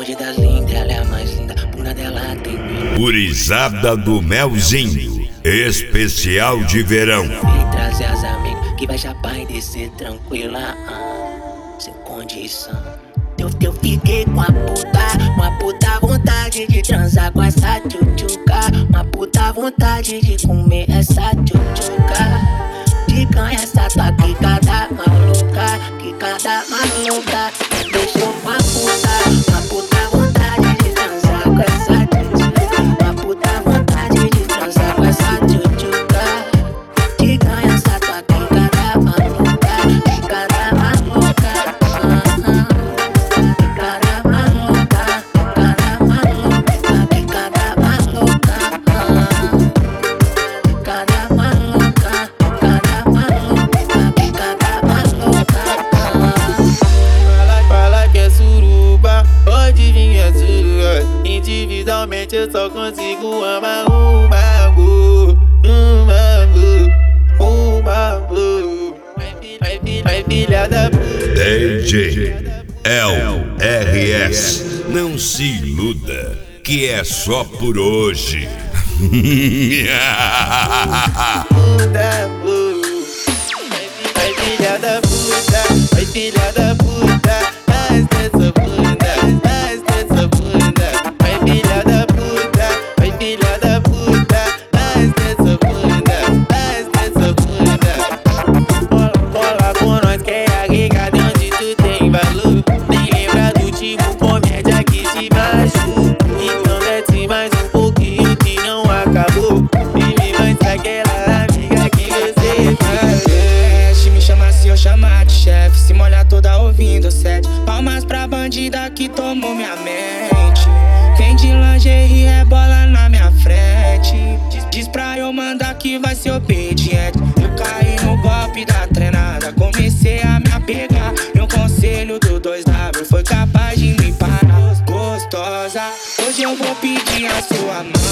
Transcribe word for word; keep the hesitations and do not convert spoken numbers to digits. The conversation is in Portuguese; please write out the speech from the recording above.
bonde das lindas, ela é a mais linda, bunda dela tem mil. Gurizada do Melzinho, especial de verão. Vem trazer as amigas que vai chapar e descer tranquila, ah, sem condição. Eu, eu fiquei com a puta, uma puta vontade de transar com essa tchutchuca. Uma puta vontade de comer essa tchutchuca. De ganhar essa tua quicada maluca, quicada maluca. Me deixou com a puta, uma puta vontade de transar com essa tchutchuca. Uma puta vontade de transar com essa tchutchuca. De ganhar essa tua quicada maluca, quicada maluca. uh-huh. Quicada maluca, quicada maluca, quicada maluca. uh-huh. Quicada maluca. Fala que é suruba, pode vir é suruba. Individualmente eu só consigo amar um bambu, um bambu, um bambu. Vai filha da puta. D J L R S, não se iluda, que é só por hoje. Vai filha da puta, vai filha da puta, mas dessa bunda, mas dessa bunda. Vai filha da puta, vai filha da puta, mas dessa bunda, mas dessa bunda. Cola, cola com nós que é a rica de onde tu tem valor. Nem lembra do tipo comédia que te machuca. Então desce mais um pouquinho que não acabou. Vive mais aquela amiga que você faz. Se eu chamar de chefe, se molhar toda ouvindo sete palmas pra bandida que tomou minha mente. Quem de lingerie rebola na minha frente. Diz, diz pra eu mandar que vai ser obediente. Eu caí no golpe da treinada, comecei a me apegar. E o conselho do dois W foi capaz de me parar. Gostosa, hoje eu vou pedir a sua mão.